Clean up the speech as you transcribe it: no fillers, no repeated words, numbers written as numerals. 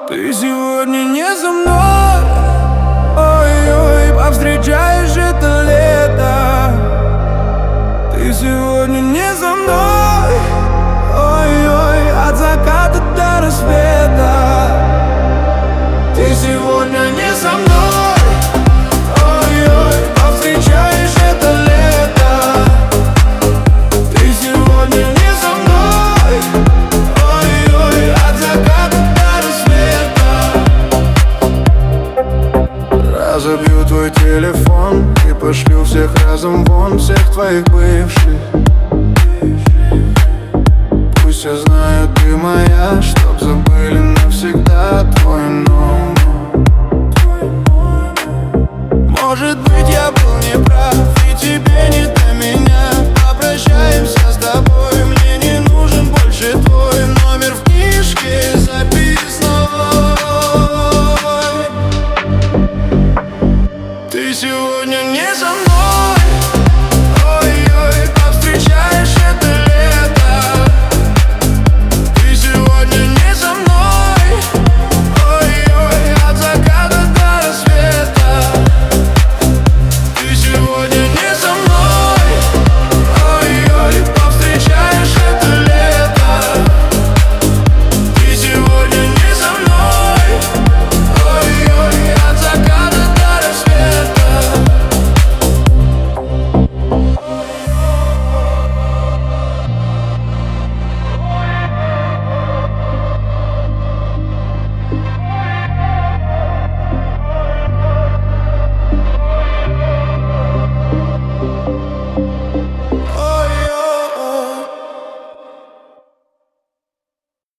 Ты сегодня не со мной, ой-ой, повстречаешь это лето. Ты сегодня не со мной, ой-ой, от заката до рассвета. Ты сегодня не со мной, ой-ой, повстречаешь это лето. Ты сегодня не со мной, ой-ой, от заката до рассвета. Разобью твой телефон и пошлю всех разом вон, всех твоих бывших. Пусть все знают, ты моя.